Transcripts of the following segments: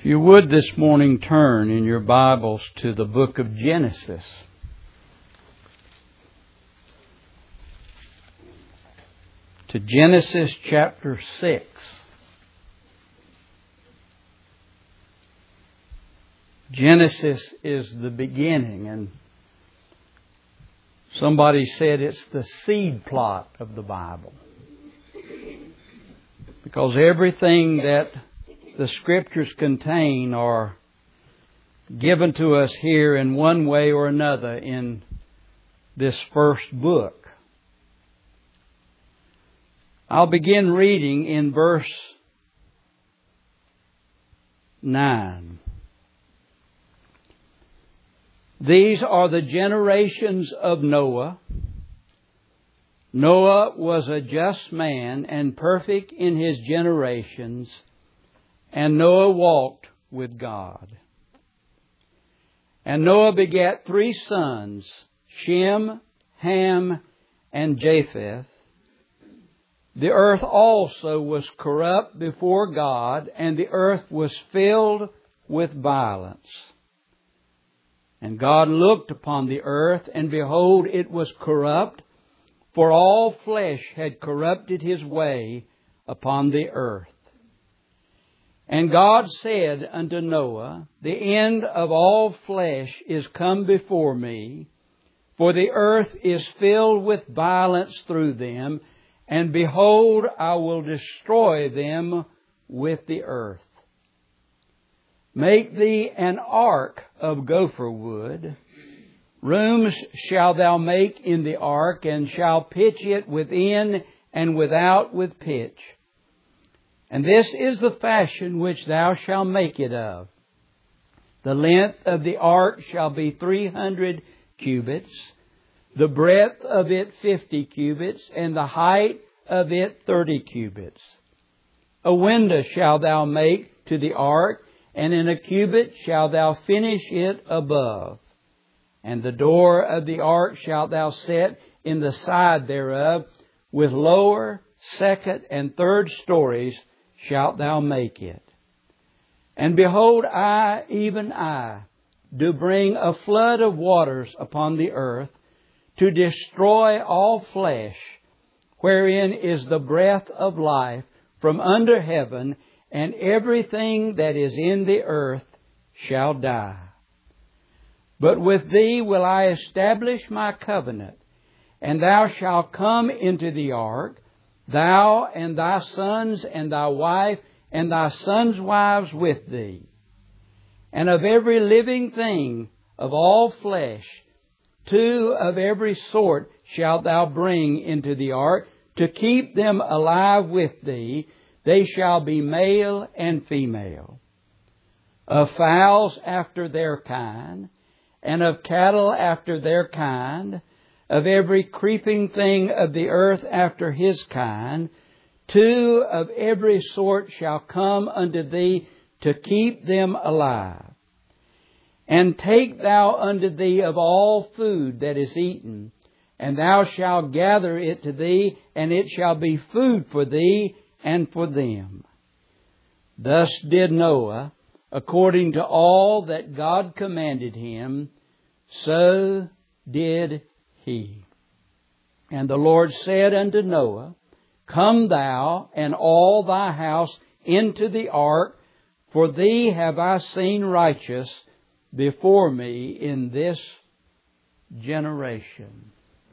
you would this morning turn in your Bibles to the book of Genesis. To Genesis chapter 6. Genesis is the beginning, and somebody said it's the seed plot of the Bible. Because everything that the Scriptures contain are given to us here in one way or another in this first book. I'll begin reading in verse 9. These are the generations of Noah. Noah was a just man and perfect in his generations, and Noah walked with God. And Noah begat 3 sons, Shem, Ham, and Japheth. The earth also was corrupt before God, and the earth was filled with violence. And God looked upon the earth, and behold, it was corrupt, for all flesh had corrupted his way upon the earth. And God said unto Noah, The end of all flesh is come before me, for the earth is filled with violence through them, and behold, I will destroy them with the earth. Make thee an ark of gopher wood. Rooms shalt thou make in the ark, and shall pitch it within and without with pitch. And this is the fashion which thou shalt make it of. The length of the ark shall be 300 cubits, the breadth of it 50 cubits, and the height of it 30 cubits. A window shalt thou make to the ark, and in a cubit shalt thou finish it above. And the door of the ark shalt thou set in the side thereof, with lower, second, and third stories shalt thou make it. And behold, I, even I, do bring a flood of waters upon the earth, to destroy all flesh, wherein is the breath of life from under heaven, and everything that is in the earth shall die. But with thee will I establish my covenant, and thou shalt come into the ark, thou and thy sons and thy wife and thy sons' wives with thee. And of every living thing of all flesh, 2 of every sort shalt thou bring into the ark, to keep them alive with thee. They shall be male and female. Of fowls after their kind, and of cattle after their kind, of every creeping thing of the earth after his kind, 2 of every sort shall come unto thee, to keep them alive. And take thou unto thee of all food that is eaten, and thou shalt gather it to thee, and it shall be food for thee and for them. Thus did Noah, according to all that God commanded him, so did he. And the Lord said unto Noah, Come thou and all thy house into the ark, for thee have I seen righteous before me in this generation.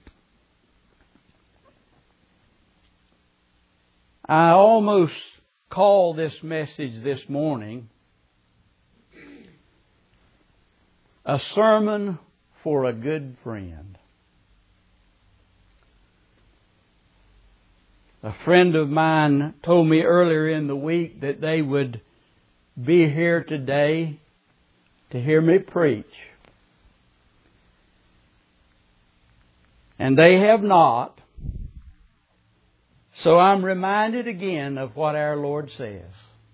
I almost call this message this morning a sermon for a good friend. A friend of mine told me earlier in the week that they would be here today to hear me preach. And they have not. So I'm reminded again of what our Lord says.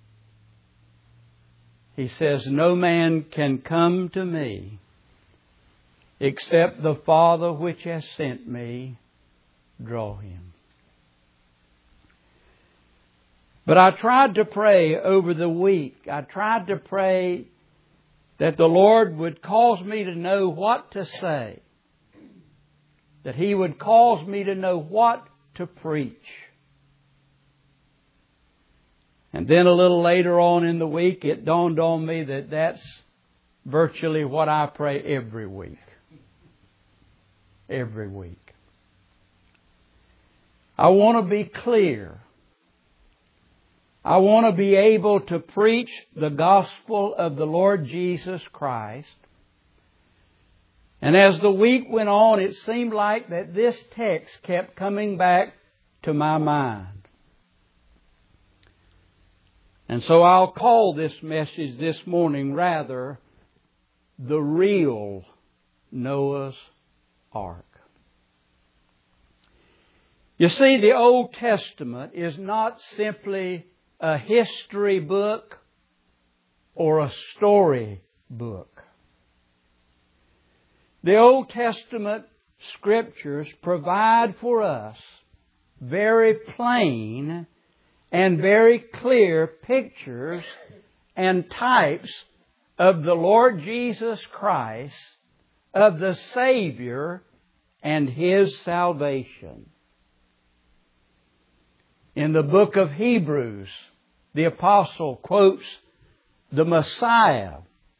He says, No man can come to me except the Father which has sent me draw him. But I tried to pray over the week. I tried to pray that the Lord would cause me to know what to say. That He would cause me to know what to preach. And then a little later on in the week, it dawned on me that that's virtually what I pray every week. Every week. I want to be clear. I want to be able to preach the gospel of the Lord Jesus Christ. And as the week went on, it seemed like that this text kept coming back to my mind. And so I'll call this message this morning rather, the real Noah's Ark. You see, the Old Testament is not simply a history book or a story book. The Old Testament Scriptures provide for us very plain and very clear pictures and types of the Lord Jesus Christ, of the Savior and His salvation. In the book of Hebrews, the apostle quotes the Messiah,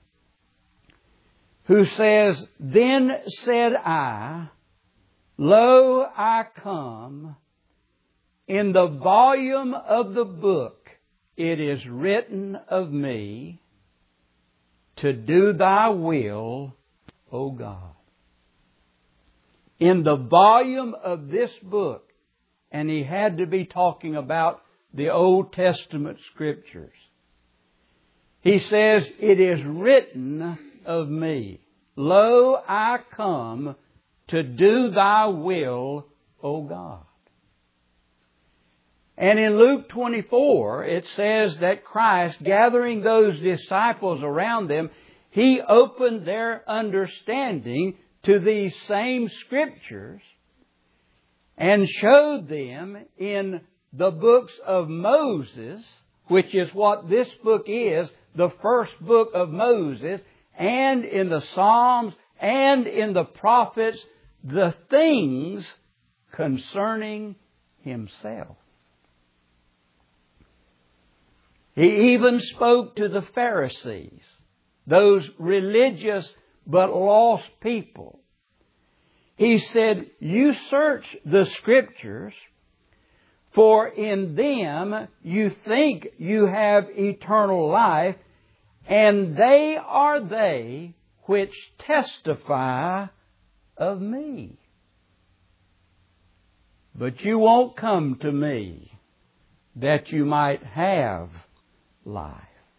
who says, "Then said I, Lo, I come. In the volume of the book it is written of me, to do Thy will, O God." In the volume of this book, and he had to be talking about the Old Testament Scriptures. He says, "It is written of me, Lo, I come to do Thy will, O God." And in Luke 24, it says that Christ, gathering those disciples around them, He opened their understanding to these same Scriptures and showed them in the books of Moses, which is what this book is, the first book of Moses, and in the Psalms and in the prophets, the things concerning Himself. He even spoke to the Pharisees, those religious but lost people. He said, "You search the Scriptures, for in them you think you have eternal life, and they are they which testify of me. But you won't come to me that you might have life."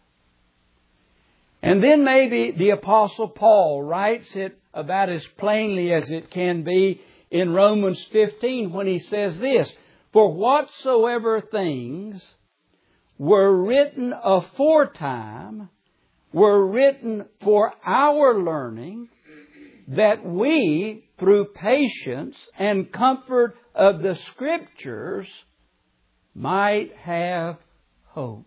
And then maybe the Apostle Paul writes it about as plainly as it can be in Romans 15 when he says this, "For whatsoever things were written aforetime were written for our learning, that we, through patience and comfort of the Scriptures, might have hope."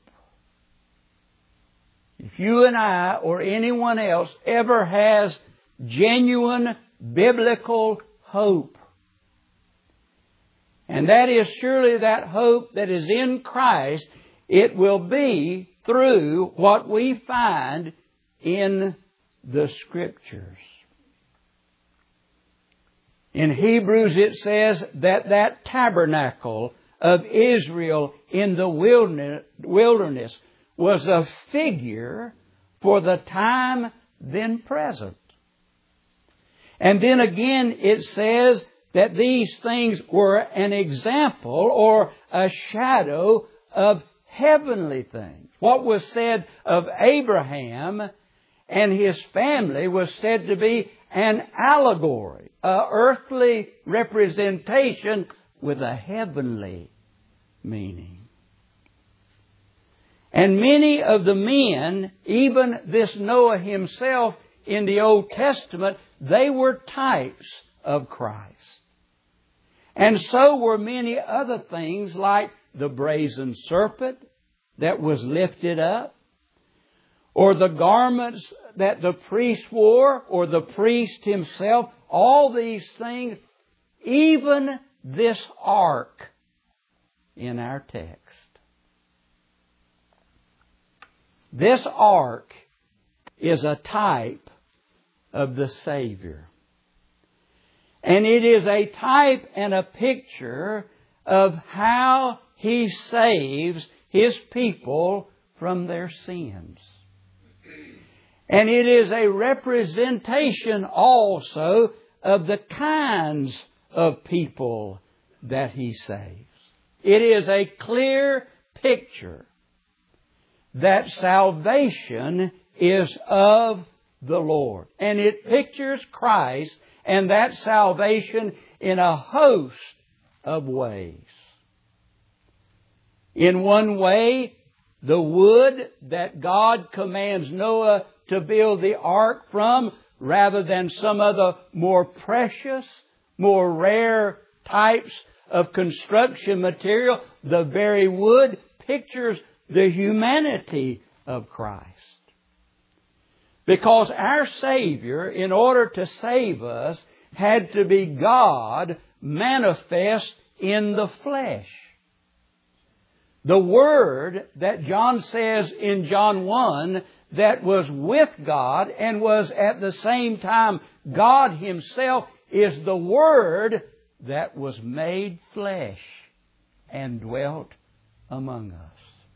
If you and I or anyone else ever has genuine biblical hope, and that is surely that hope that is in Christ, it will be through what we find in the Scriptures. In Hebrews it says that tabernacle of Israel in the wilderness was a figure for the time then present. And then again it says that these things were an example or a shadow of heavenly things. What was said of Abraham and his family was said to be an allegory, an earthly representation with a heavenly meaning. And many of the men, even this Noah himself in the Old Testament, they were types of Christ. And so were many other things like the brazen serpent that was lifted up, or the garments that the priest wore, or the priest himself, all these things, even this ark in our text. This ark is a type of the Savior. And it is a type and a picture of how He saves His people from their sins. And it is a representation also of the kinds of people that He saves. It is a clear picture that salvation is of the Lord. And it pictures Christ and that salvation in a host of ways. In one way, the wood that God commands Noah to build the ark from, rather than some other more precious, more rare types of construction material, the very wood pictures the humanity of Christ. Because our Savior, in order to save us, had to be God manifest in the flesh. The Word that John says in John 1 that was with God and was at the same time God Himself is the Word that was made flesh and dwelt among us.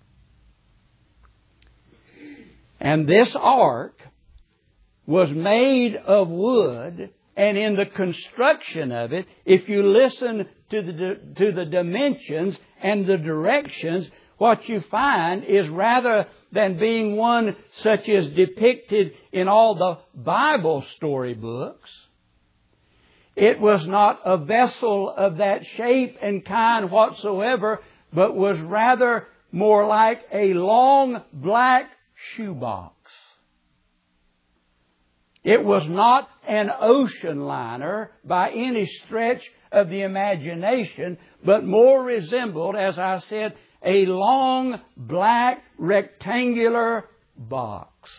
And this ark was made of wood, and in the construction of it, if you listen to the dimensions and the directions, what you find is rather than being one such as depicted in all the Bible storybooks, it was not a vessel of that shape and kind whatsoever, but was rather more like a long black shoebox. It was not an ocean liner by any stretch of the imagination, but more resembled, as I said, a long black rectangular box.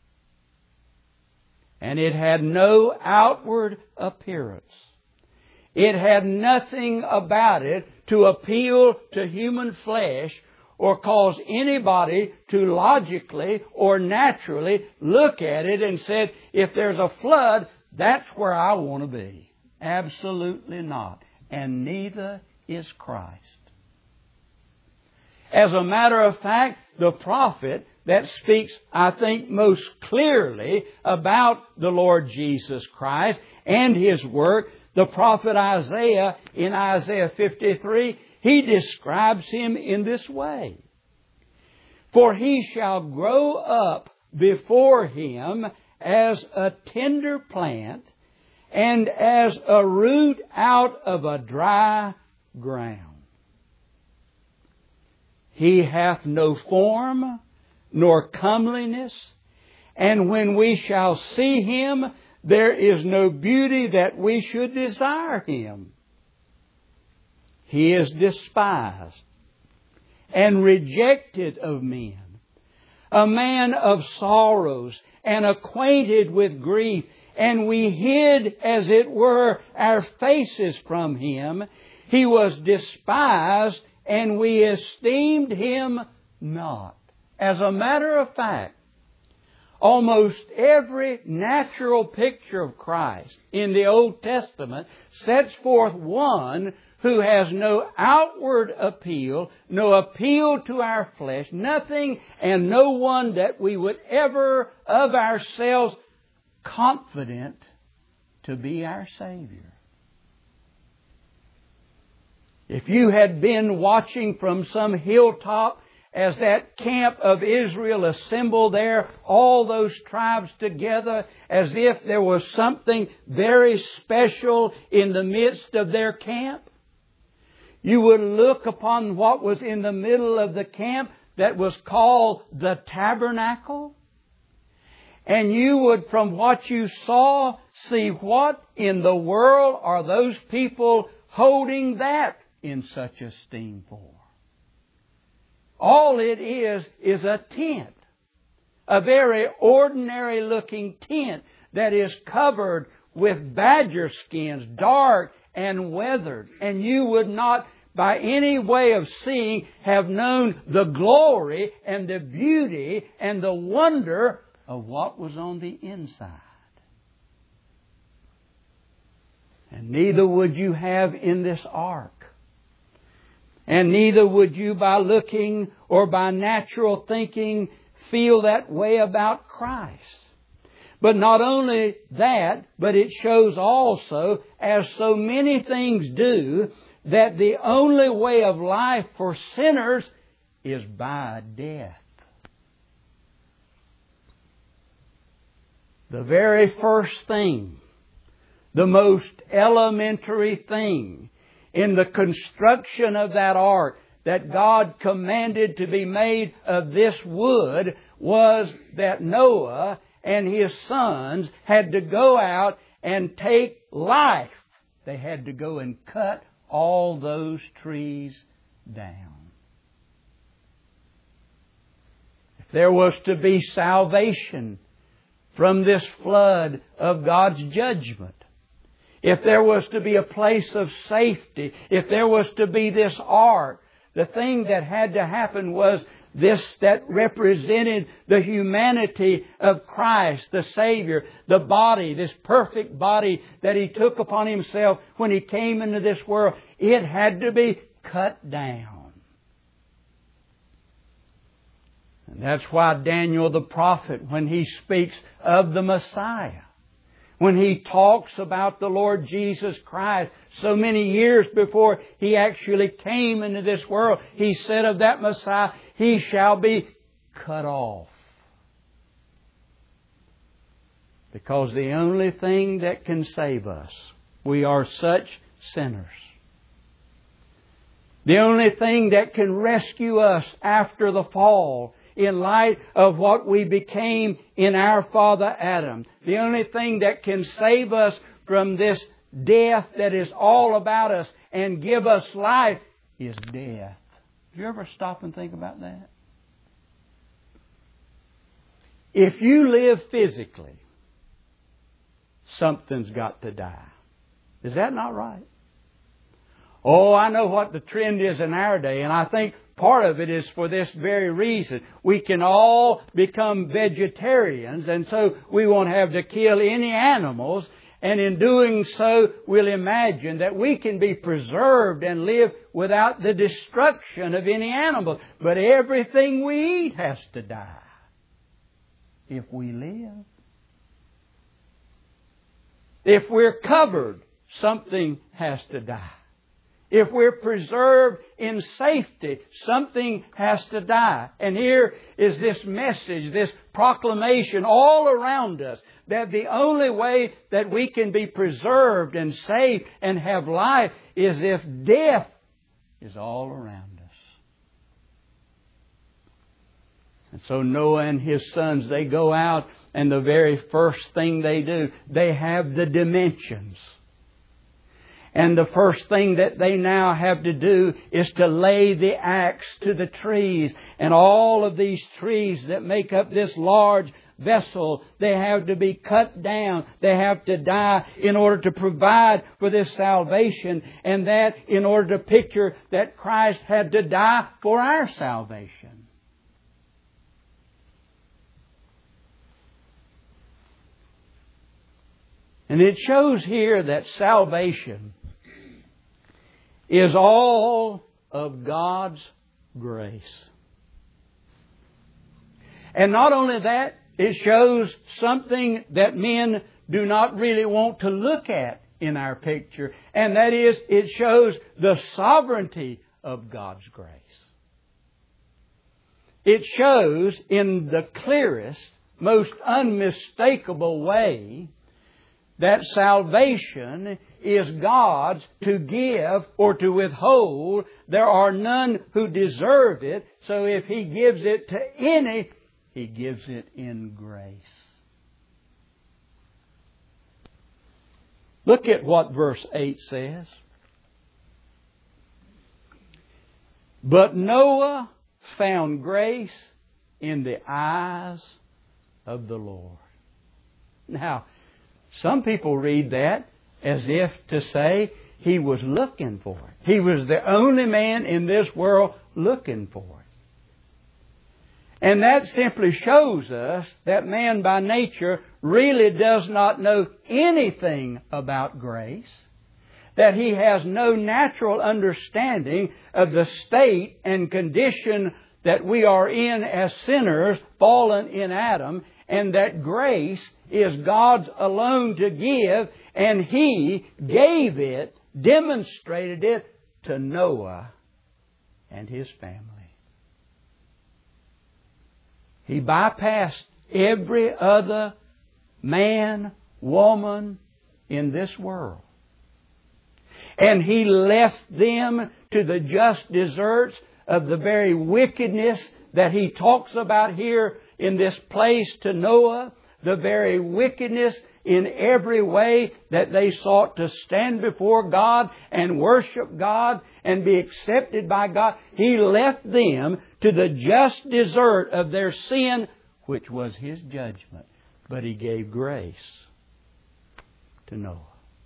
And it had no outward appearance. It had nothing about it to appeal to human flesh or cause anybody to logically or naturally look at it and say, if there's a flood, that's where I want to be. Absolutely not. And neither is Christ. As a matter of fact, the prophet that speaks, I think, most clearly about the Lord Jesus Christ and His work, the prophet Isaiah in Isaiah 53, he describes Him in this way. For He shall grow up before Him as a tender plant and as a root out of a dry ground. He hath no form nor comeliness, and when we shall see Him, there is no beauty that we should desire Him. He is despised and rejected of men, a man of sorrows and acquainted with grief, and we hid, as it were, our faces from Him. He was despised, and we esteemed Him not. As a matter of fact, almost every natural picture of Christ in the Old Testament sets forth one who has no outward appeal, no appeal to our flesh, nothing and no one that we would ever of ourselves confident to be our Savior. If you had been watching from some hilltop as that camp of Israel assembled there, all those tribes together, as if there was something very special in the midst of their camp, you would look upon what was in the middle of the camp that was called the tabernacle, and you would, from what you saw, see what in the world are those people holding that in such esteem for. All it is a tent. A very ordinary looking tent that is covered with badger skins, dark and weathered. And you would not, by any way of seeing, have known the glory and the beauty and the wonder of what was on the inside. And neither would you have in this ark. And neither would you, by looking or by natural thinking, feel that way about Christ. But not only that, but it shows also, as so many things do, that the only way of life for sinners is by death. The very first thing, the most elementary thing in the construction of that ark that God commanded to be made of this wood was that Noah and his sons had to go out and take life. They had to go and cut all those trees down. If there was to be salvation from this flood of God's judgment, if there was to be a place of safety, if there was to be this ark, the thing that had to happen was this that represented the humanity of Christ, the Savior, the body, this perfect body that He took upon Himself when He came into this world. It had to be cut down. And that's why Daniel the prophet, when he speaks of the Messiah, when he talks about the Lord Jesus Christ so many years before He actually came into this world, he said of that Messiah, He shall be cut off. Because the only thing that can save us, we are such sinners. The only thing that can rescue us after the fall, in light of what we became in our father Adam, the only thing that can save us from this death that is all about us and give us life is death. Do you ever stop and think about that? If you live physically, something's got to die. Is that not right? Oh, I know what the trend is in our day, and I think part of it is for this very reason. We can all become vegetarians, and so we won't have to kill any animals. And in doing so, we'll imagine that we can be preserved and live without the destruction of any animal. But everything we eat has to die if we live. If we're covered, something has to die. If we're preserved in safety, something has to die. And here is this message, this proclamation all around us, that the only way that we can be preserved and safe and have life is if death is all around us. And so Noah and his sons, they go out, and the very first thing they do, they have the dimensions. And the first thing that they now have to do is to lay the axe to the trees. And all of these trees that make up this large vessel, they have to be cut down. They have to die in order to provide for this salvation. And that in order to picture that Christ had to die for our salvation. And it shows here that salvation is all of God's grace. And not only that, it shows something that men do not really want to look at in our picture. And that is, it shows the sovereignty of God's grace. It shows in the clearest, most unmistakable way that salvation is God's to give or to withhold. There are none who deserve it. So if He gives it to any, He gives it in grace. Look at what verse 8 says. But Noah found grace in the eyes of the Lord. Now, some people read that as if to say he was looking for it. He was the only man in this world looking for it. And that simply shows us that man by nature really does not know anything about grace, that he has no natural understanding of the state and condition that we are in as sinners, fallen in Adam, and that grace is God's alone to give, and He gave it, demonstrated it to Noah and his family. He bypassed every other man, woman in this world. And He left them to the just deserts of the very wickedness that He talks about here in this place to Noah, the very wickedness in every way that they sought to stand before God and worship God and be accepted by God. He left them to the just desert of their sin, which was His judgment. But He gave grace to Noah.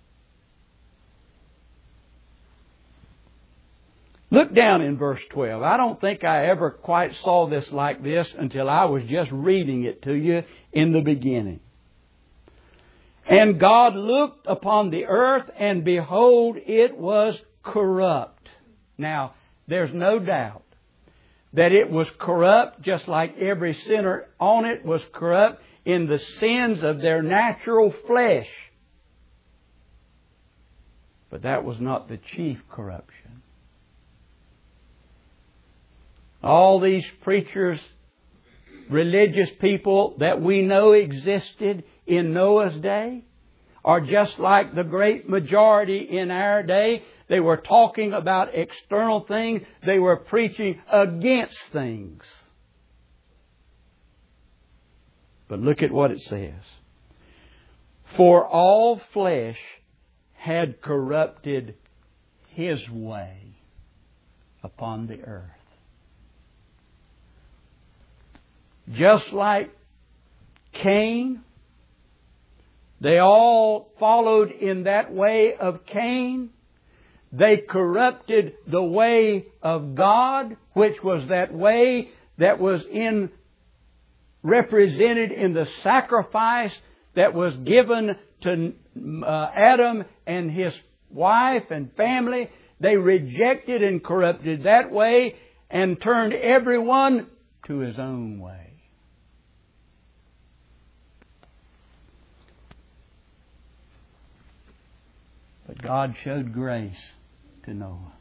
Look down in verse 12. I don't think I ever quite saw this like this until I was just reading it to you in the beginning. And God looked upon the earth, and behold, it was corrupt. Now, there's no doubt that it was corrupt, just like every sinner on it was corrupt in the sins of their natural flesh. But that was not the chief corruption. All these preachers, religious people that we know existed in Noah's day are just like the great majority in our day. They were talking about external things. They were preaching against things. But look at what it says. For all flesh had corrupted his way upon the earth. Just like Cain, they all followed in that way of Cain. They corrupted the way of God, which was that way that was represented in the sacrifice that was given to Adam and his wife and family. They rejected and corrupted that way and turned everyone to his own way. But God showed grace to Noah.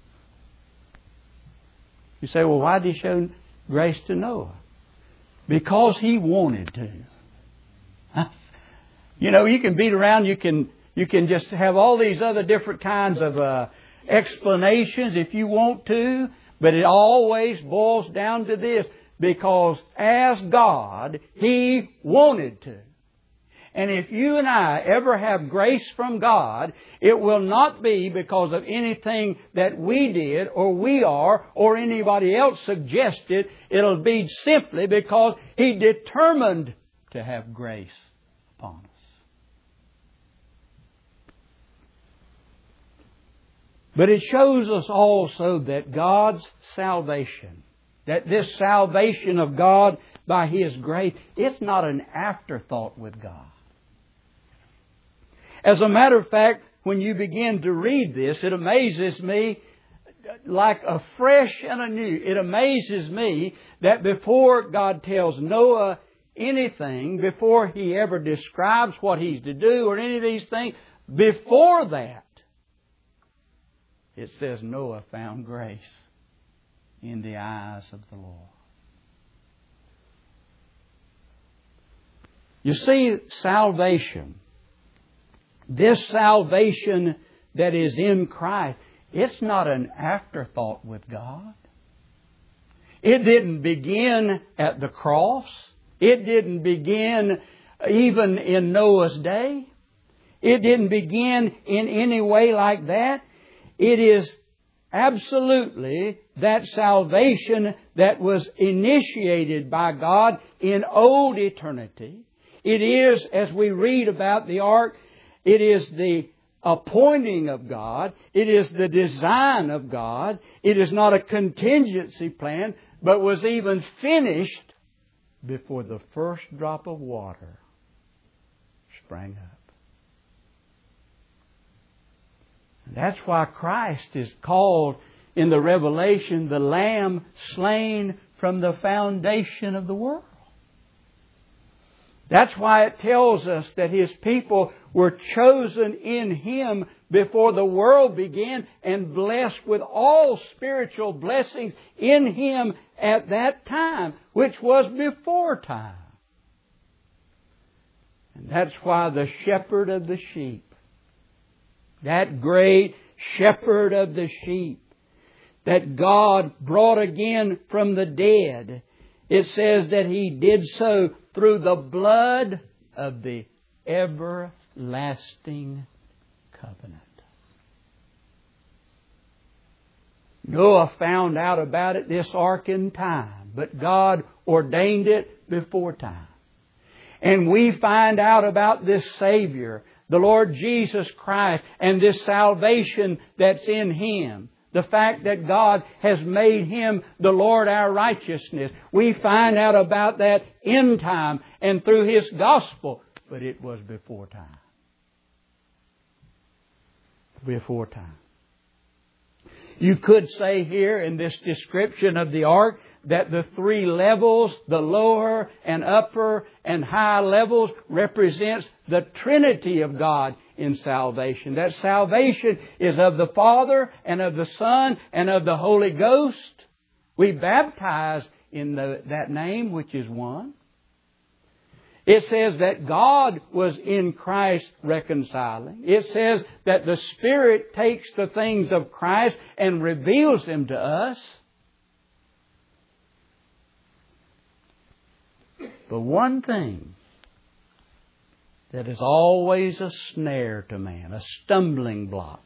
You say, well, why did He show grace to Noah? Because He wanted to. You know, you can beat around, you can just have all these other different kinds of explanations if you want to, but it always boils down to this. Because as God, He wanted to. And if you and I ever have grace from God, it will not be because of anything that we did or we are or anybody else suggested. It'll be simply because He determined to have grace upon us. But it shows us also that God's salvation, that this salvation of God by His grace, it's not an afterthought with God. As a matter of fact, when you begin to read this, it amazes me like a fresh and anew. It amazes me that before God tells Noah anything, before He ever describes what he's to do or any of these things, before that, it says Noah found grace in the eyes of the Lord. You see, salvation, this salvation that is in Christ, it's not an afterthought with God. It didn't begin at the cross. It didn't begin even in Noah's day. It didn't begin in any way like that. It is absolutely that salvation that was initiated by God in old eternity. It is, as we read about the ark, it is the appointing of God. It is the design of God. It is not a contingency plan, but was even finished before the first drop of water sprang up. That's why Christ is called in the Revelation the Lamb slain from the foundation of the world. That's why it tells us that His people were chosen in Him before the world began and blessed with all spiritual blessings in Him at that time, which was before time. And that's why the shepherd of the sheep, that great shepherd of the sheep that God brought again from the dead, it says that He did so through the blood of the everlasting covenant. Noah found out about it, this ark, in time, but God ordained it before time. And we find out about this Savior, the Lord Jesus Christ, and this salvation that's in Him. The fact that God has made Him the Lord our righteousness. We find out about that in time and through His gospel. But it was before time. Before time. You could say here in this description of the ark that the three levels, the lower and upper and high levels, represents the Trinity of God in salvation. That salvation is of the Father and of the Son and of the Holy Ghost. We baptize in that name, which is one. It says that God was in Christ reconciling. It says that the Spirit takes the things of Christ and reveals them to us. But one thing that is always a snare to man, a stumbling block,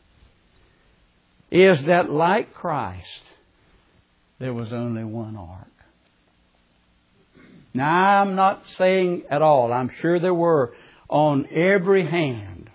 is that like Christ, there was only one ark. Now, I'm not saying at all, I'm sure there were on every hand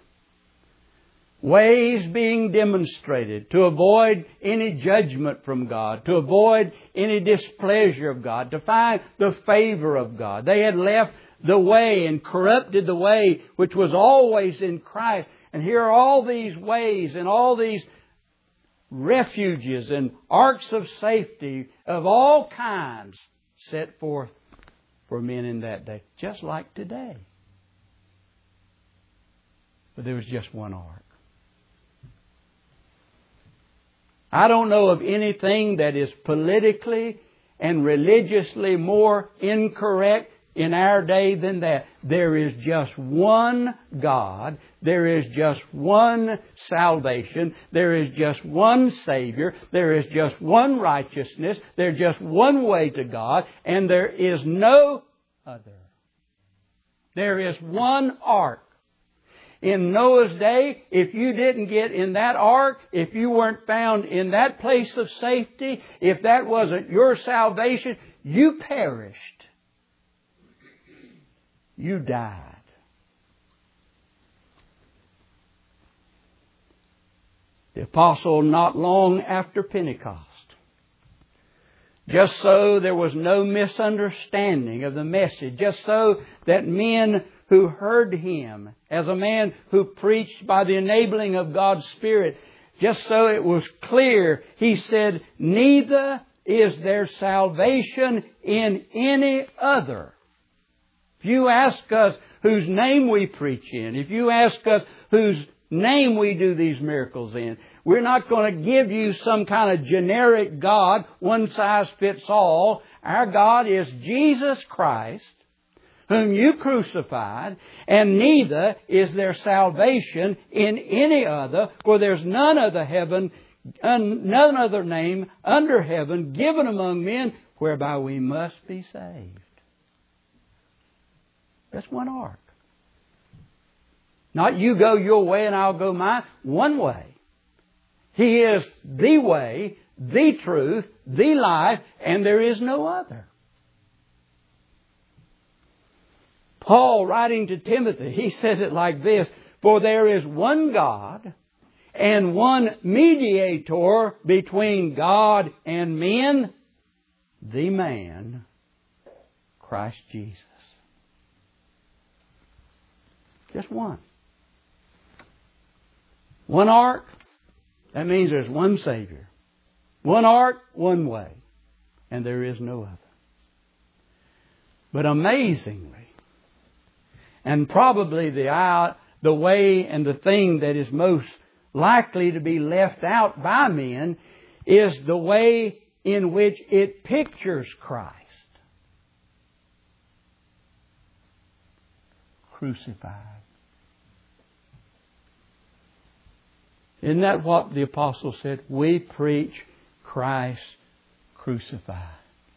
ways being demonstrated to avoid any judgment from God, to avoid any displeasure of God, to find the favor of God. They had left the way and corrupted the way which was always in Christ. And here are all these ways and all these refuges and arks of safety of all kinds set forth for men in that day, just like today. But there was just one ark. I don't know of anything that is politically and religiously more incorrect in our day than that. There is just one God. There is just one salvation. There is just one Savior. There is just one righteousness. There's just one way to God. And there is no other. There is one ark. In Noah's day, if you didn't get in that ark, if you weren't found in that place of safety, if that wasn't your salvation, you perished. You died. The apostle, not long after Pentecost, just so there was no misunderstanding of the message, just so that men who heard him as a man who preached by the enabling of God's Spirit, just so it was clear, he said, neither is there salvation in any other. If you ask us whose name we preach in, if you ask us whose name we do these miracles in, we're not going to give you some kind of generic God, one size fits all. Our God is Jesus Christ, whom you crucified, and neither is there salvation in any other, for there's none other name under heaven given among men whereby we must be saved. That's one ark. Not you go your way and I'll go mine. One way. He is the way, the truth, the life, and there is no other. Paul, writing to Timothy, he says it like this: "For there is one God and one mediator between God and men, the man, Christ Jesus." Just one. One ark, that means there's one Savior. One ark, one way. And there is no other. But amazingly, and probably the way and the thing that is most likely to be left out by men is the way in which it pictures Christ crucified. Isn't that what the apostle said? We preach Christ crucified.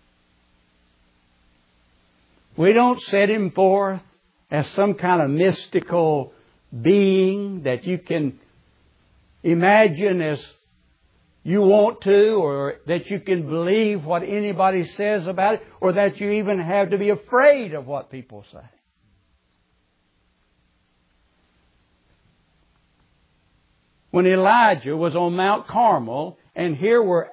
We don't set Him forth as some kind of mystical being that you can imagine as you want to, or that you can believe what anybody says about it, or that you even have to be afraid of what people say. When Elijah was on Mount Carmel, and here were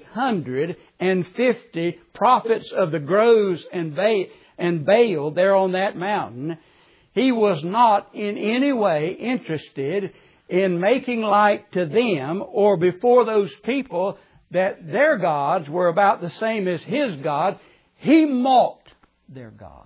850 prophets of the groves and Baal there on that mountain, he was not in any way interested in making light to them or before those people that their gods were about the same as his God. He mocked their gods.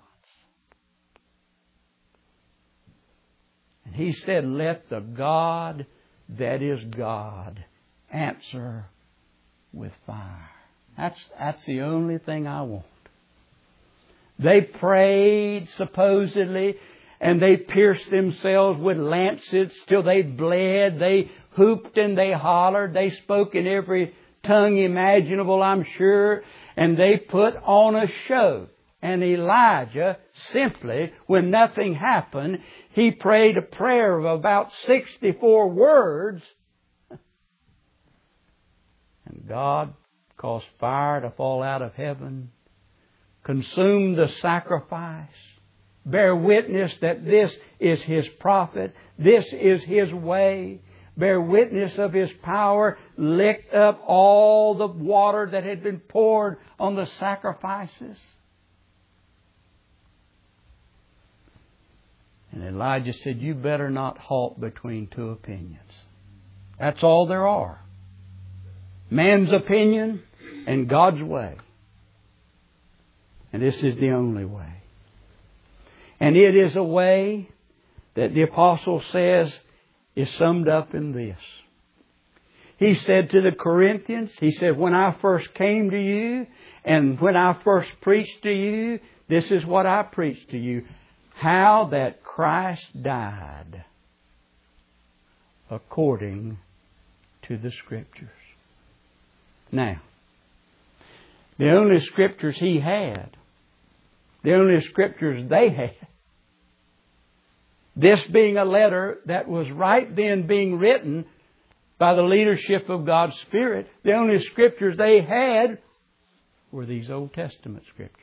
And he said, "Let the God that is God answer with fire." That's the only thing I want. They prayed, supposedly, and they pierced themselves with lancets till they bled. They hooped and they hollered. They spoke in every tongue imaginable, I'm sure. And they put on a show. And Elijah simply, when nothing happened, he prayed a prayer of about 64 words. And God caused fire to fall out of heaven, consume the sacrifice, bear witness that this is His prophet, this is His way, bear witness of His power, licked up all the water that had been poured on the sacrifices. And Elijah said, "You better not halt between two opinions." That's all there are. Man's opinion and God's way. And this is the only way. And it is a way that the apostle says is summed up in this. He said to the Corinthians, he said, "When I first came to you and when I first preached to you, this is what I preached to you. How that Christ died according to the Scriptures." Now, the only Scriptures he had, the only Scriptures they had, this being a letter that was right then being written by the leadership of God's Spirit, the only Scriptures they had were these Old Testament Scriptures.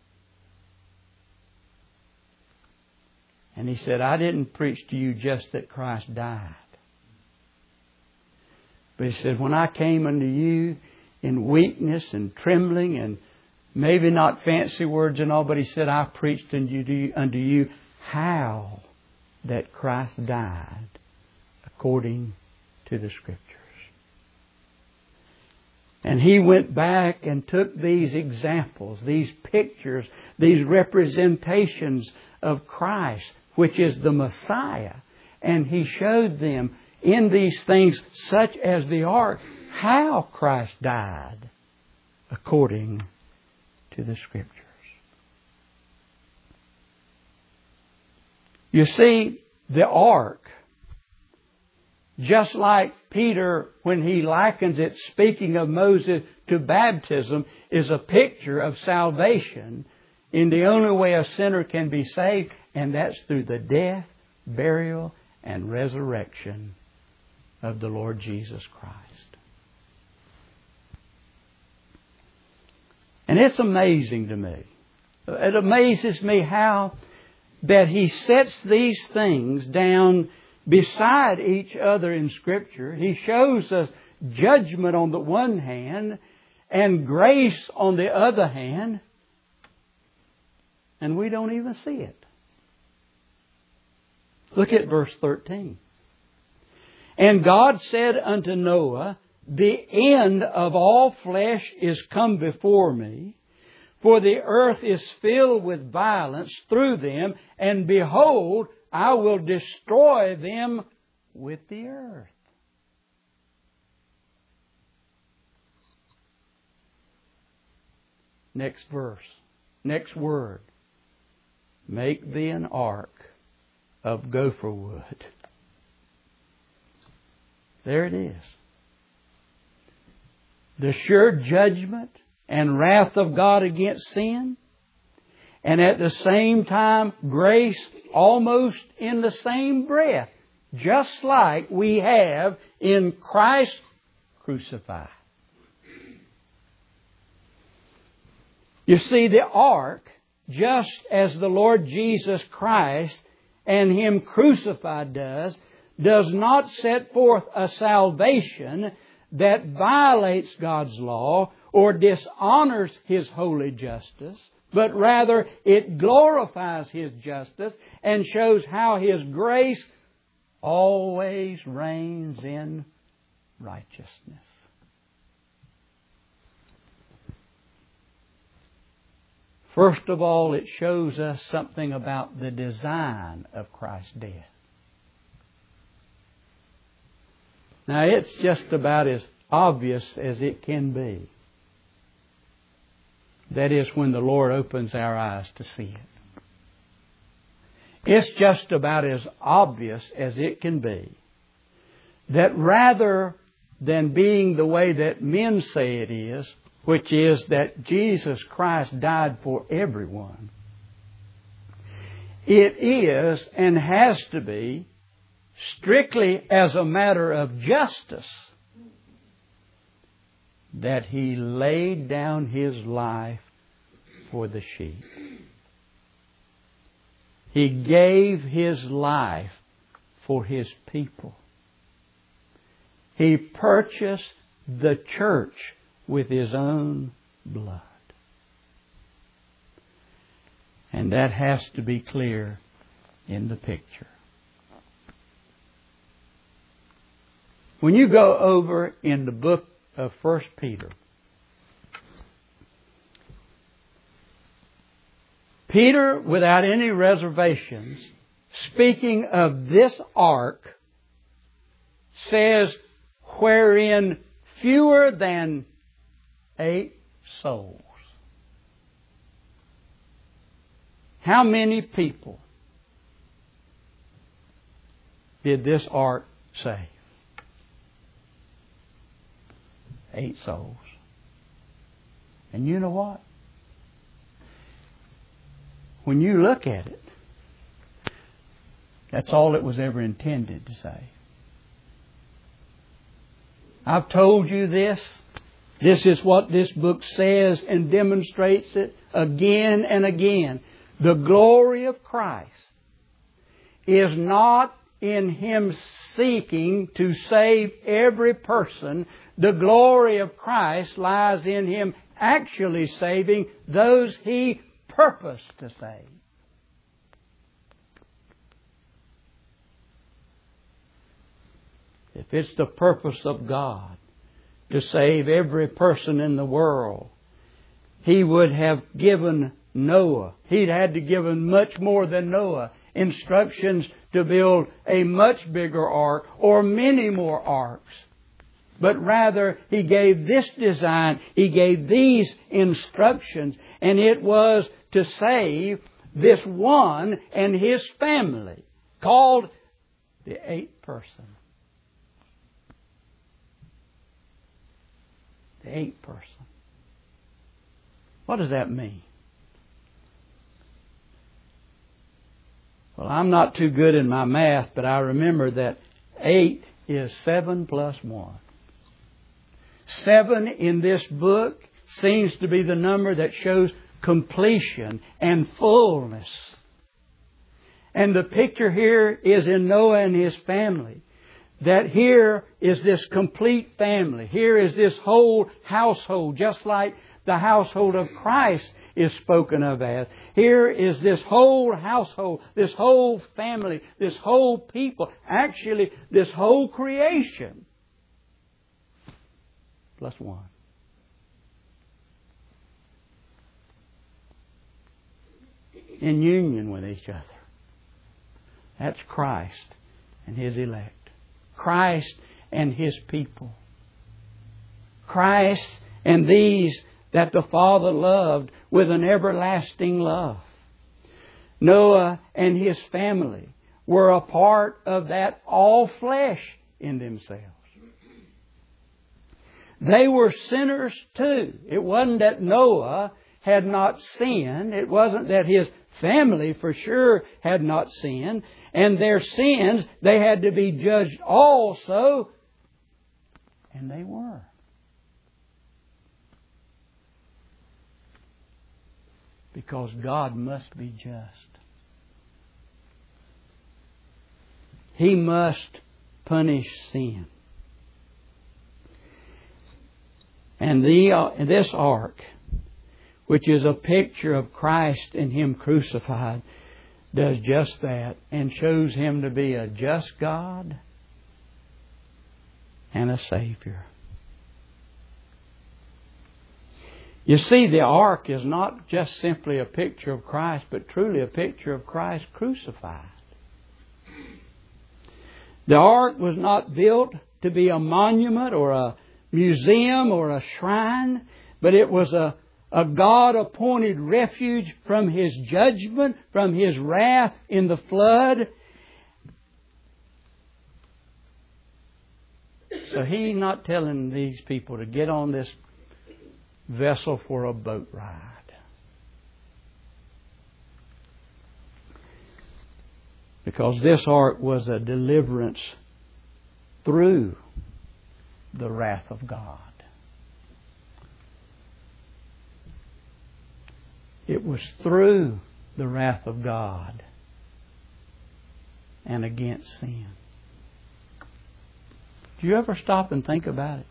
And he said, "I didn't preach to you just that Christ died. But he said, when I came unto you in weakness and trembling and maybe not fancy words and all, but he said, I preached unto you how that Christ died according to the Scriptures." And he went back and took these examples, these pictures, these representations of Christ, which is the Messiah. And he showed them in these things, such as the ark, how Christ died according to the Scriptures. You see, the ark, just like Peter, when he likens it, speaking of Moses, to baptism, is a picture of salvation in the only way a sinner can be saved, and that's through the death, burial, and resurrection of the Lord Jesus Christ. And it's amazing to me. It amazes me how that He sets these things down beside each other in Scripture. He shows us judgment on the one hand and grace on the other hand, and we don't even see it. Look at verse 13. And God said unto Noah, the end of all flesh is come before me, for the earth is filled with violence through them, and behold, I will destroy them with the earth. Next verse, next word. Make thee an ark of gopher wood. There it is. The sure judgment and wrath of God against sin, and at the same time grace almost in the same breath, just like we have in Christ crucified. You see, the ark, just as the Lord Jesus Christ and Him crucified does not set forth a salvation that violates God's law or dishonors His holy justice, but rather it glorifies His justice and shows how His grace always reigns in righteousness. First of all, it shows us something about the design of Christ's death. Now, it's just about as obvious as it can be. That is, when the Lord opens our eyes to see it. It's just about as obvious as it can be that rather than being the way that men say it is, which is that Jesus Christ died for everyone, it is and has to be strictly as a matter of justice that He laid down His life for the sheep. He gave His life for His people. He purchased the church with His own blood. And that has to be clear in the picture. When you go over in the book of 1 Peter, Peter, without any reservations, speaking of this ark, says, wherein fewer than 8 souls. How many people did this ark save? 8 souls. And you know what? When you look at it, that's all it was ever intended to save. I've told you this. This is what this book says and demonstrates it again and again. The glory of Christ is not in Him seeking to save every person. The glory of Christ lies in Him actually saving those He purposed to save. If it's the purpose of God to save every person in the world, He would have given Noah, He'd had to give him much more than Noah, instructions to build a much bigger ark or many more arks. But rather, He gave this design, He gave these instructions, and it was to save this one and his family, called the 8th person. The 8th person. What does that mean? Well, I'm not too good in my math, but I remember that 8 is 7 plus 1. 7 in this book seems to be the number that shows completion and fullness. And the picture here is in Noah and his family. That here is this complete family. Here is this whole household, just like the household of Christ is spoken of as. Here is this whole household, this whole family, this whole people, actually this whole creation. Plus 1. In union with each other. That's Christ and His elect. Christ and His people. Christ and these that the Father loved with an everlasting love. Noah and his family were a part of that all flesh in themselves. They were sinners too. It wasn't that Noah had not sinned. It wasn't that his family for sure had not sinned. And their sins, they had to be judged also. And they were. Because God must be just. He must punish sin. And this ark, which is a picture of Christ and Him crucified, does just that and shows Him to be a just God and a Savior. You see, the ark is not just simply a picture of Christ, but truly a picture of Christ crucified. The ark was not built to be a monument or a museum or a shrine, but it was a God-appointed refuge from His judgment, from His wrath in the flood. So He's not telling these people to get on this vessel for a boat ride. Because this ark was a deliverance through the wrath of God. It was through the wrath of God and against sin. Do you ever stop and think about it?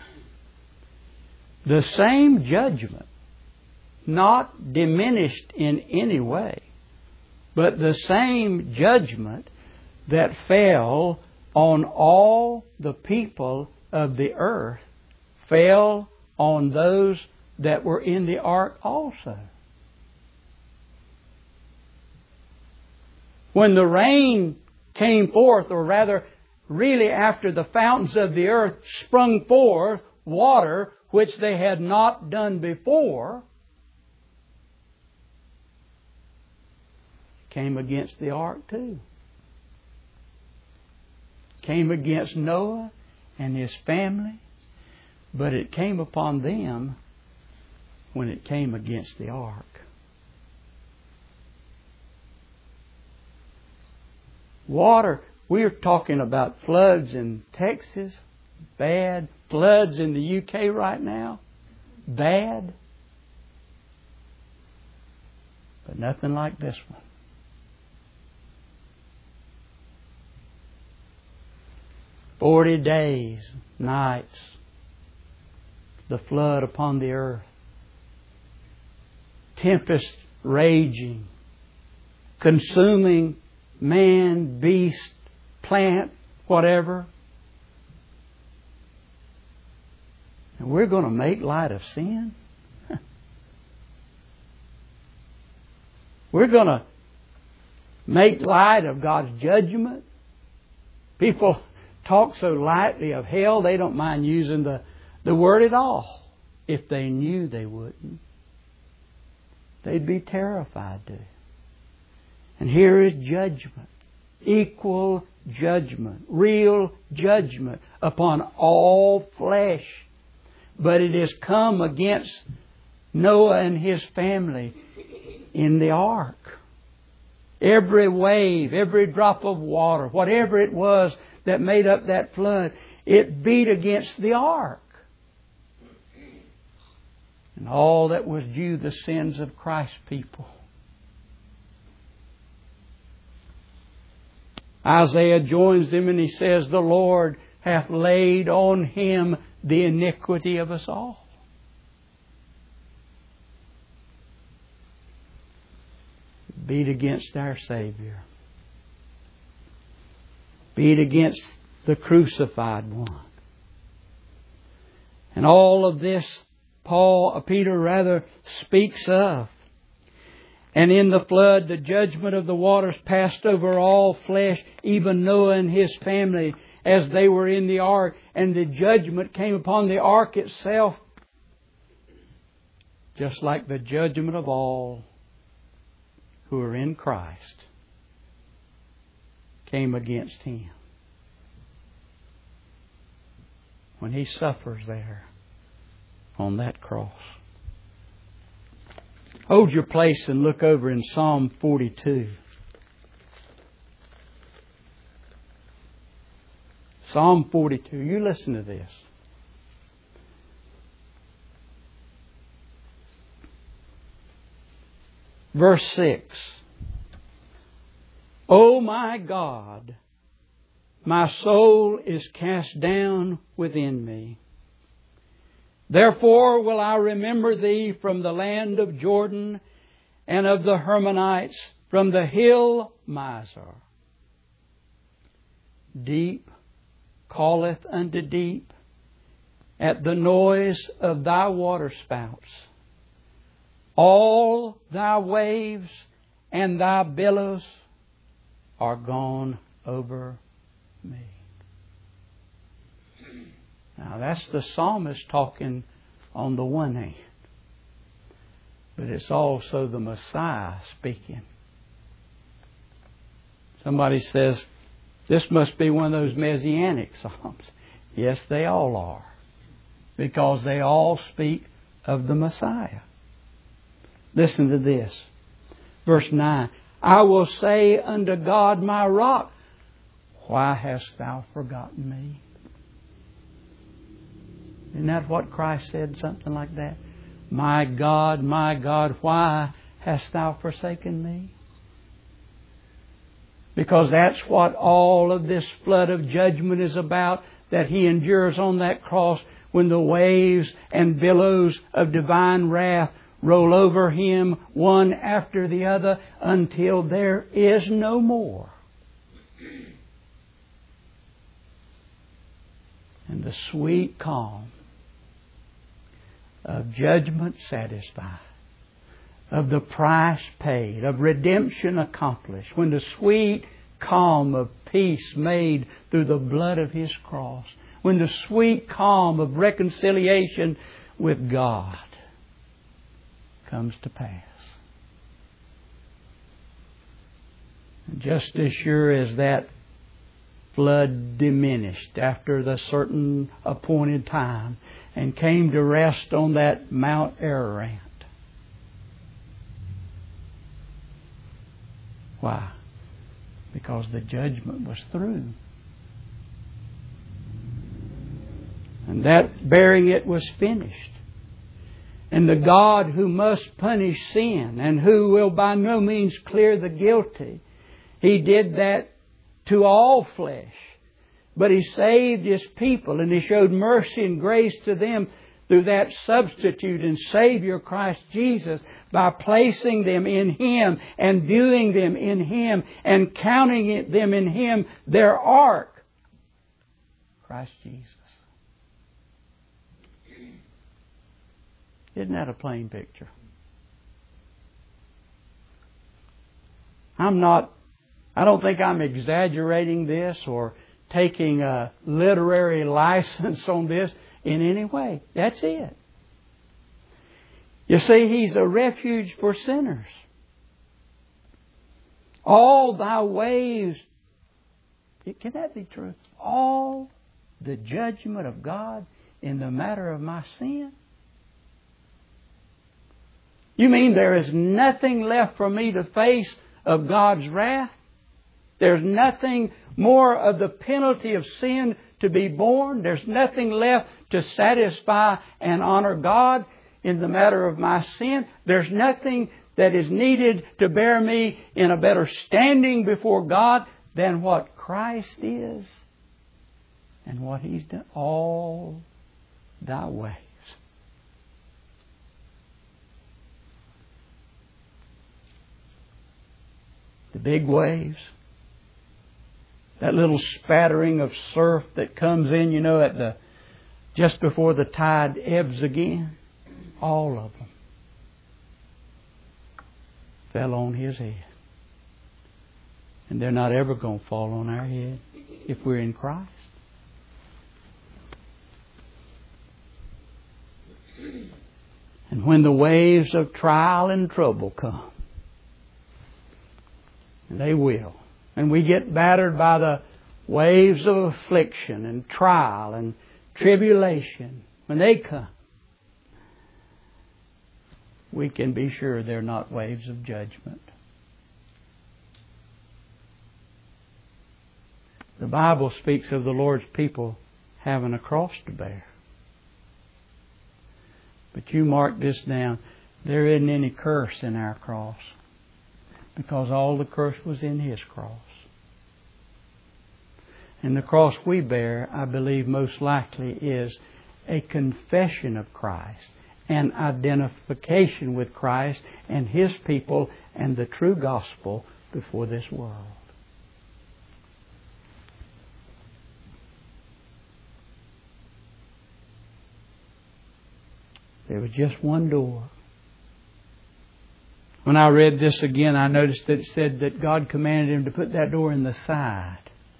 The same judgment, not diminished in any way, but the same judgment that fell on all the people of the earth fell on those that were in the ark also. When the rain came forth, or rather, really after the fountains of the earth sprung forth water, which they had not done before, came against the ark too. Came against Noah and his family, but it came upon them when it came against the ark. Water, we're talking about floods in Texas, bad. Floods in the UK right now, bad. But nothing like this one. "40 days, nights, the flood upon the earth. Tempest raging, consuming man, beast, plant, whatever. And we're going to make light of sin? We're going to make light of God's judgment? People talk so lightly of hell, they don't mind using the word at all. If they knew, they wouldn't. They'd be terrified to. And here is judgment. Equal judgment. Real judgment upon all flesh. But it has come against Noah and his family in the ark. Every wave, every drop of water, whatever it was that made up that flood, it beat against the ark. And all that was due the sins of Christ's people. Isaiah joins them and he says, the Lord hath laid on Him the iniquity of us all. Beat against our Savior. Beat against the crucified one. And all of this Peter speaks of. And in the flood, the judgment of the waters passed over all flesh, even Noah and his family, as they were in the ark. And the judgment came upon the ark itself, just like the judgment of all who are in Christ came against Him when He suffers there on that cross. Hold your place and look over in Psalm 42. Psalm 42. You listen to this. Verse 6. O my God, my soul is cast down within me. Therefore will I remember Thee from the land of Jordan and of the Hermonites, from the hill Mizar. Deep calleth unto deep at the noise of Thy waterspouts. All Thy waves and Thy billows are gone over me. Now that's the psalmist talking on the one hand. But it's also the Messiah speaking. Somebody says, this must be one of those Messianic psalms. Yes, they all are. Because they all speak of the Messiah. Listen to this. Verse 9. I will say unto God my rock, why hast Thou forgotten me? Isn't that what Christ said? Something like that. My God, why hast Thou forsaken me? Because that's what all of this flood of judgment is about that He endures on that cross when the waves and billows of divine wrath roll over Him one after the other until there is no more. And the sweet calm of judgment satisfied, of the price paid, of redemption accomplished, when the sweet calm of peace made through the blood of His cross, when the sweet calm of reconciliation with God comes to pass. And just as sure as that flood diminished after the certain appointed time and came to rest on that Mount Ararat. Why? Because the judgment was through. And that bearing it was finished. And the God who must punish sin and who will by no means clear the guilty, He did that to all flesh. But He saved His people and He showed mercy and grace to them through that substitute and Savior Christ Jesus by placing them in Him and viewing them in Him and counting them in Him, their ark, Christ Jesus. Isn't that a plain picture? I don't think I'm exaggerating this or taking a literary license on this in any way. That's it. You see, He's a refuge for sinners. All Thy ways, can that be true? All the judgment of God in the matter of my sin? You mean there is nothing left for me to face of God's wrath? There's nothing more of the penalty of sin to be borne. There's nothing left to satisfy and honor God in the matter of my sin. There's nothing that is needed to bear me in a better standing before God than what Christ is and what He's done. All Thy ways. The big waves. That little spattering of surf that comes in, just before the tide ebbs again. All of them fell on His head. And they're not ever going to fall on our head if we're in Christ. And when the waves of trial and trouble come, and they will, and we get battered by the waves of affliction and trial and tribulation, when they come, we can be sure they're not waves of judgment. The Bible speaks of the Lord's people having a cross to bear. But you mark this down. There isn't any curse in our cross, because all the curse was in His cross. And the cross we bear, I believe most likely, is a confession of Christ, an identification with Christ and His people and the true gospel before this world. There was just one door. When I read this again, I noticed that it said that God commanded him to put that door in the side.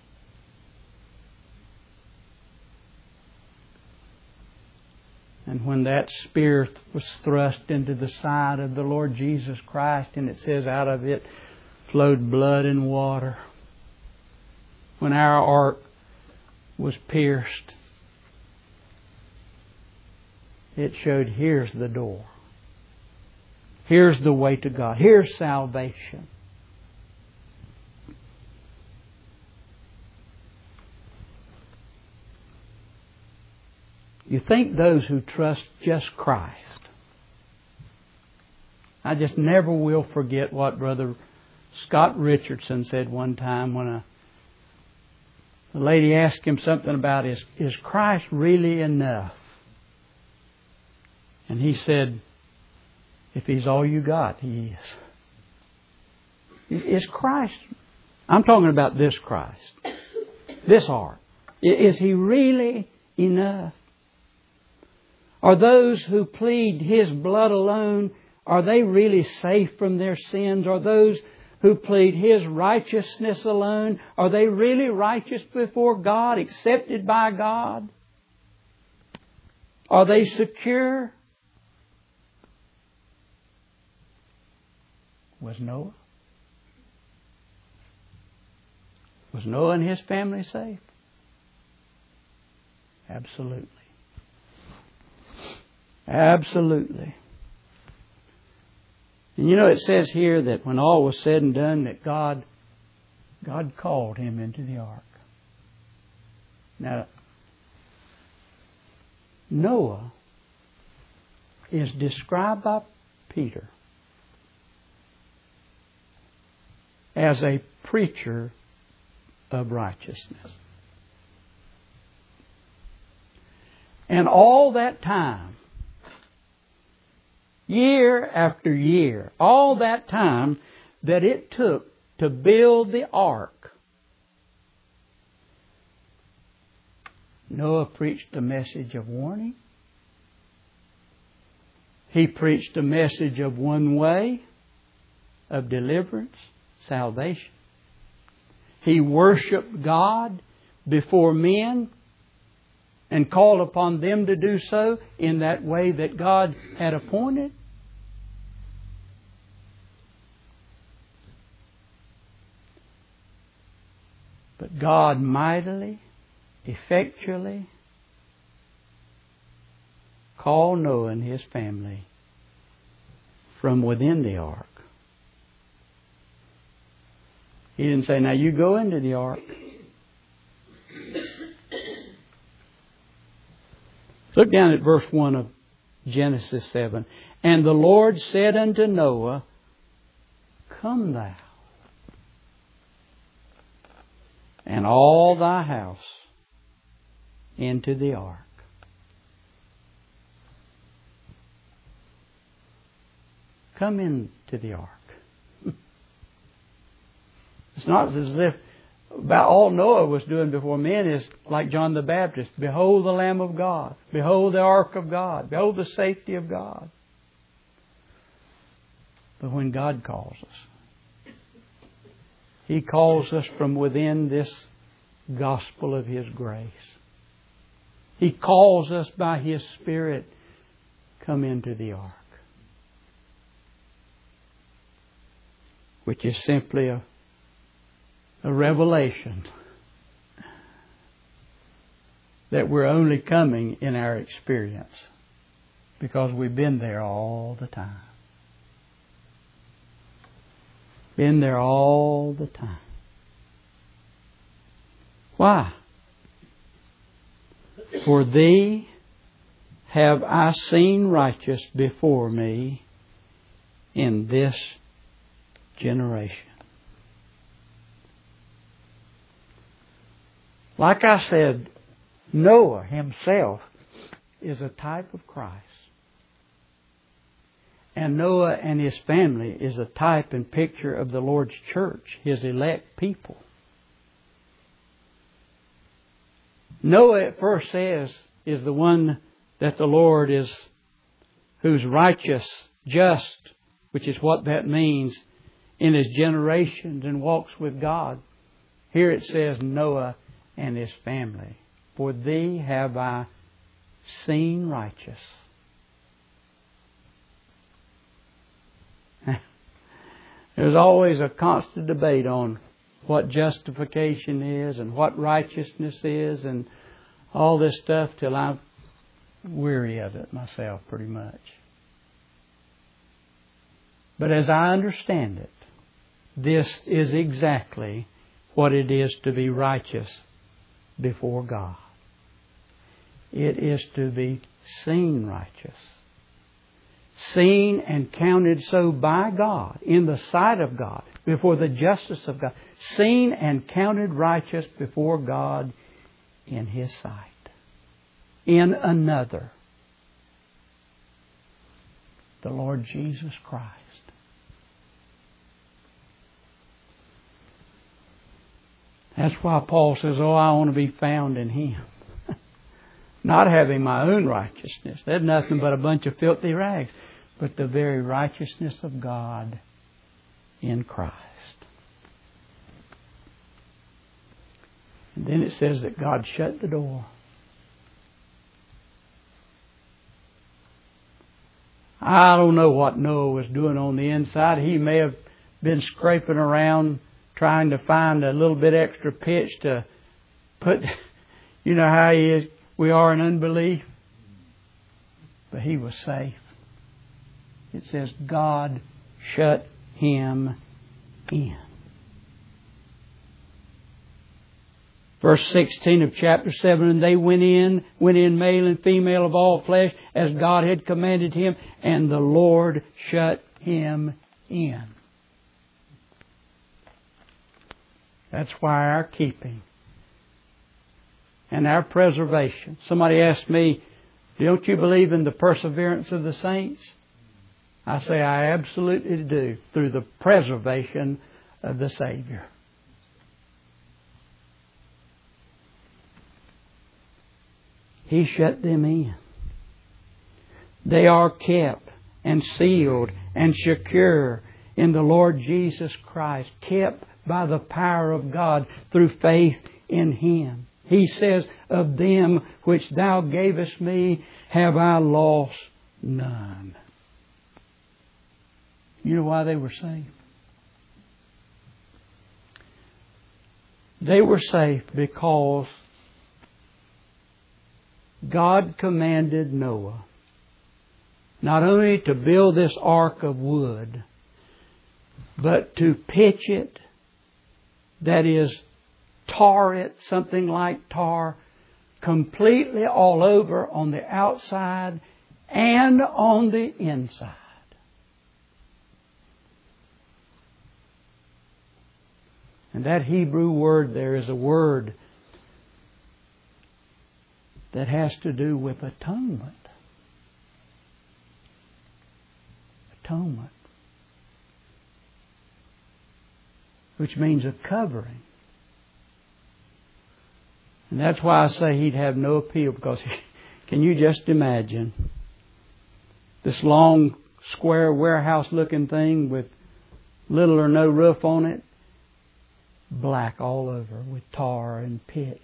And when that spear was thrust into the side of the Lord Jesus Christ, and it says out of it flowed blood and water. When our ark was pierced, it showed, here's the door. Here's the way to God. Here's salvation. You think those who trust just Christ. I just never will forget what Brother Scott Richardson said one time when the lady asked him something about, is Christ really enough? And he said, if He's all you got, He is. Is Christ, I'm talking about this Christ, this ark, is He really enough? Are those who plead His blood alone, are they really safe from their sins? Are those who plead His righteousness alone, are they really righteous before God, accepted by God? Are they secure? Was Noah? Was Noah and his family safe? Absolutely. Absolutely. And it says here that when all was said and done, that God called him into the ark. Now, Noah is described by Peter as a preacher of righteousness. And all that time, year after year, all that time that it took to build the ark, Noah preached a message of warning. He preached a message of one way, of deliverance, salvation. He worshiped God before men and called upon them to do so in that way that God had appointed. But God mightily, effectually called Noah and his family from within the ark He didn't say, now you go into the ark. Look down at verse 1 of Genesis 7. And the Lord said unto Noah, Come thou, and all thy house into the ark. Come into the ark. It's not as if about all Noah was doing before men is like John the Baptist. Behold the Lamb of God. Behold the ark of God. Behold the safety of God. But when God calls us, He calls us from within this gospel of His grace. He calls us by His Spirit, come into the ark. Which is simply a revelation that we're only coming in our experience because we've been there all the time. Been there all the time. Why? For thee have I seen righteous before me in this generation. Like I said, Noah himself is a type of Christ. And Noah and his family is a type and picture of the Lord's church, His elect people. Noah at first says is the one that the Lord is, who's righteous, just, which is what that means, in his generations and walks with God. Here it says Noah and his family. For thee have I seen righteous. There's always a constant debate on what justification is and what righteousness is and all this stuff till I'm weary of it myself pretty much. But as I understand it, this is exactly what it is to be righteous before God. It is to be seen righteous. Seen and counted so by God, in the sight of God, before the justice of God. Seen and counted righteous before God in His sight. In another, the Lord Jesus Christ. That's why Paul says, oh, I want to be found in Him. Not having my own righteousness. There's nothing but a bunch of filthy rags. But the very righteousness of God in Christ. And then it says that God shut the door. I don't know what Noah was doing on the inside. He may have been scraping around trying to find a little bit extra pitch to put, you know how he is, we are in unbelief. But he was safe. It says God shut him in. Verse 16 of chapter 7, and they went in male and female of all flesh, as God had commanded him, and the Lord shut him in. That's why our keeping and our preservation. Somebody asked me, don't you believe in the perseverance of the saints? I say I absolutely do, through the preservation of the Savior. He shut them in. They are kept and sealed and secure in the Lord Jesus Christ, kept by the power of God through faith in Him. He says, of them which Thou gavest me have I lost none. You know why they were saved? They were saved because God commanded Noah not only to build this ark of wood, but to pitch it that is tar it, something like tar, completely all over on the outside and on the inside. And that Hebrew word there is a word that has to do with atonement. Atonement. Which means a covering. And that's why I say He'd have no appeal, because can you just imagine this long, square, warehouse-looking thing with little or no roof on it, black all over with tar and pitch.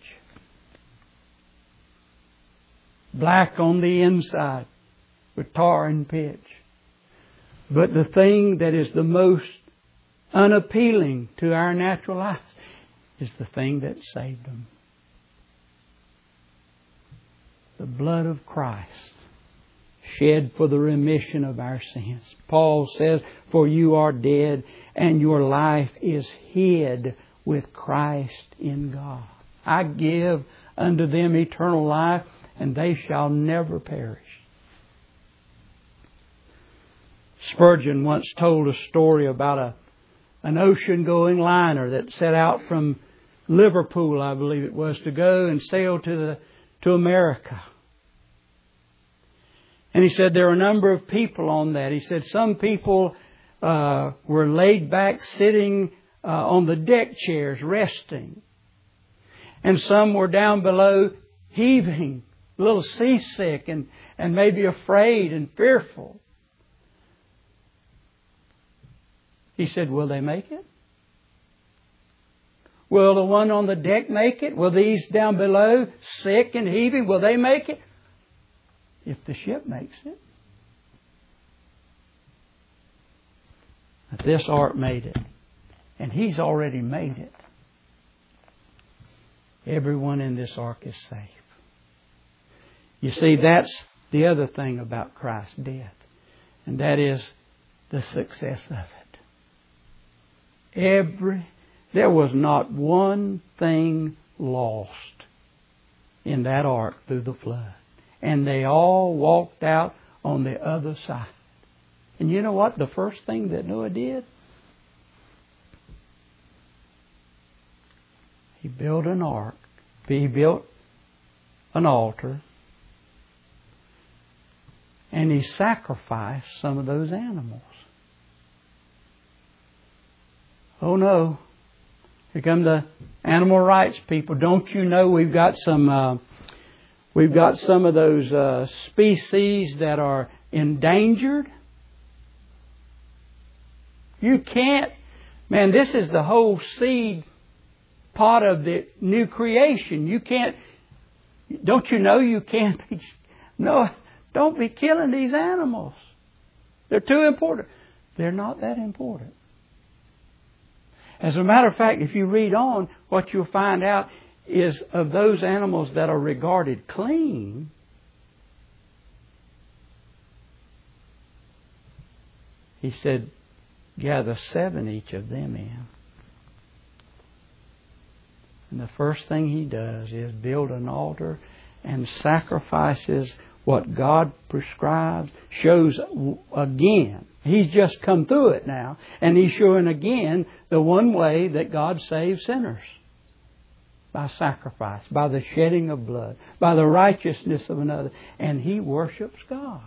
Black on the inside with tar and pitch. But the thing that is the most unappealing to our natural eyes is the thing that saved them. The blood of Christ shed for the remission of our sins. Paul says, "For you are dead, and your life is hid with Christ in God. I give unto them eternal life, and they shall never perish." Spurgeon once told a story about an ocean-going liner that set out from Liverpool, I believe it was, to go and sail to America. And he said there were a number of people on that. He said some people were laid back sitting on the deck chairs resting. And some were down below heaving, a little seasick and maybe afraid and fearful. He said, will they make it? Will the one on the deck make it? Will these down below, sick and heaving, will they make it? If the ship makes it. But this ark made it. And He's already made it. Everyone in this ark is safe. You see, that's the other thing about Christ's death. And that is the success of it. There was not one thing lost in that ark through the flood. And they all walked out on the other side. And you know what? The first thing that Noah did? He built an ark. He built an altar. And he sacrificed some of those animals. Oh no. Here come the animal rights people. Don't you know we've got some of those species that are endangered? You can't. Man, this is the whole seed pot of the new creation. You can't. Don't you know you can't be. No, don't be killing these animals. They're too important. They're not that important. As a matter of fact, if you read on, what you'll find out is of those animals that are regarded clean, He said, gather 7 each of them in. And the first thing He does is build an altar and sacrifices what God prescribes, shows again. He's just come through it now, and He's showing again the one way that God saves sinners. By sacrifice, by the shedding of blood, by the righteousness of another. And he worships God.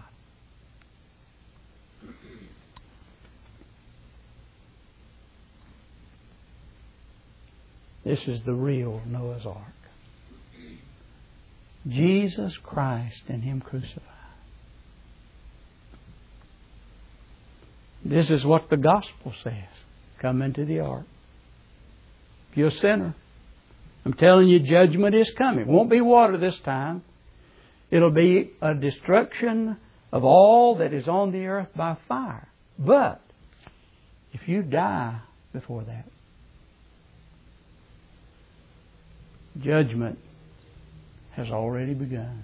This is the real Noah's Ark. Jesus Christ and Him crucified. This is what the gospel says. Come into the ark. If you're a sinner, I'm telling you, judgment is coming. It won't be water this time. It'll be a destruction of all that is on the earth by fire. But if you die before that, judgment has already begun.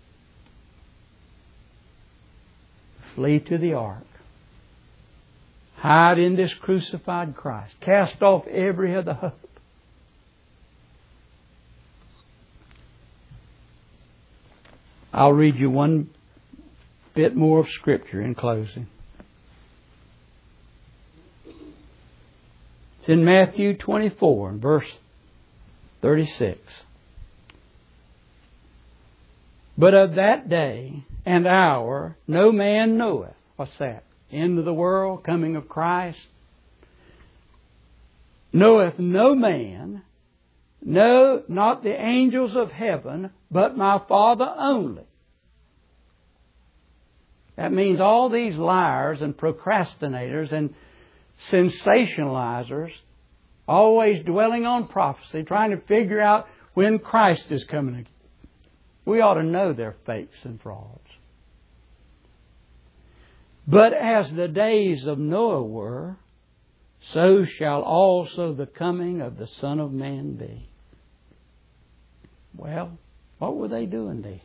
Flee to the ark. Hide in this crucified Christ. Cast off every other hope. I'll read you one bit more of Scripture in closing. It's in Matthew 24, verse 36. But of that day and hour no man knoweth. What's that? End of the world, coming of Christ. Knoweth no man, no, not the angels of heaven, but my Father only. That means all these liars and procrastinators and sensationalizers, always dwelling on prophecy, trying to figure out when Christ is coming again. We ought to know they're fakes and frauds. But as the days of Noah were, so shall also the coming of the Son of Man be. Well, what were they doing there?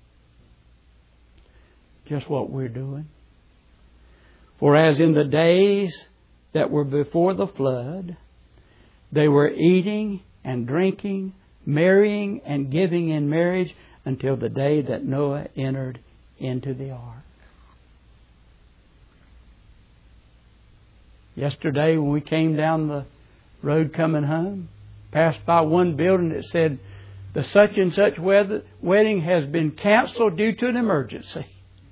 Just what we're doing. For as in the days that were before the flood, they were eating and drinking, marrying and giving in marriage until the day that Noah entered into the ark. Yesterday when we came down the road coming home, passed by one building that said, the such and such wedding has been canceled due to an emergency.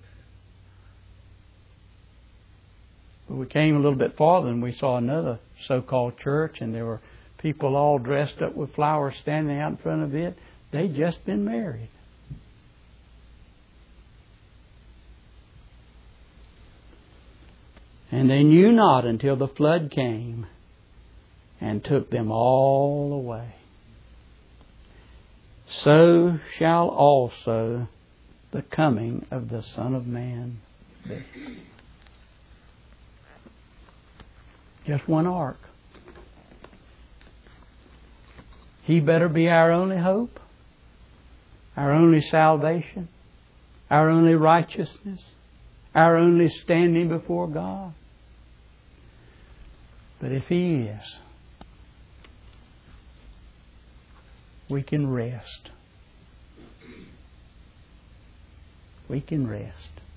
But we came a little bit farther and we saw another so-called church, and there were people all dressed up with flowers standing out in front of it. They'd just been married. And they knew not until the flood came and took them all away. So shall also the coming of the Son of Man be. Just one ark. He better be our only hope, our only salvation, our only righteousness, our only standing before God. But if He is, we can rest. We can rest.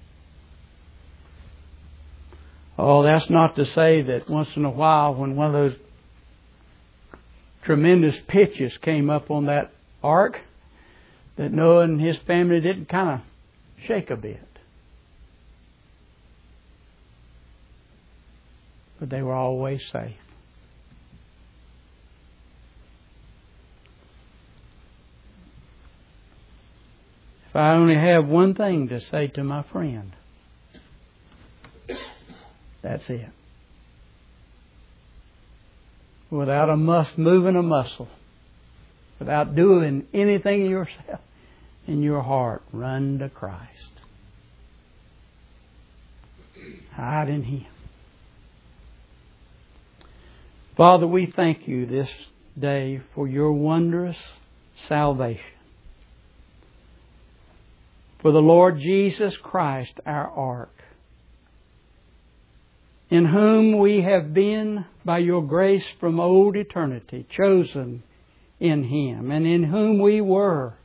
Oh, that's not to say that once in a while when one of those tremendous pitches came up on that ark, that Noah and his family didn't kind of shake a bit. But they were always safe. If I only have one thing to say to my friend, that's it. Without moving a muscle, without doing anything yourself, in your heart, run to Christ. Hide in Him. Father, we thank You this day for Your wondrous salvation. For the Lord Jesus Christ, our ark, in whom we have been, by Your grace from old eternity, chosen in Him, and in whom we were,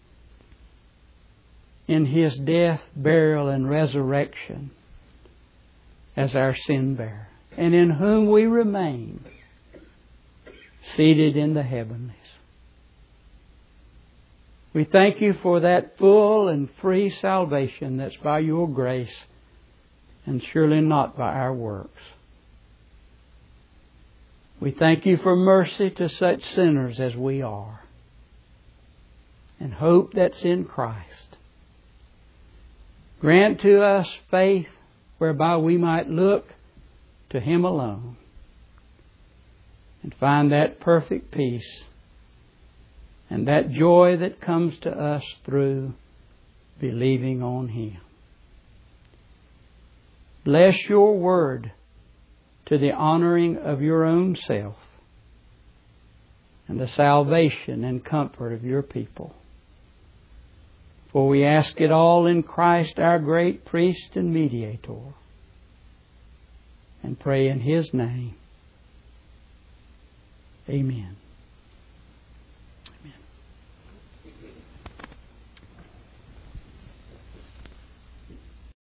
in His death, burial, and resurrection, as our sin bearer, and in whom we remain, seated in the heavenlies. We thank You for that full and free salvation that's by Your grace, and surely not by our works. We thank You for mercy to such sinners as we are, and hope that's in Christ. Grant to us faith whereby we might look to Him alone and find that perfect peace and that joy that comes to us through believing on Him. Bless Your word to the honoring of Your own self and the salvation and comfort of Your people. For we ask it all in Christ, our great priest and mediator. and pray in His name. Amen.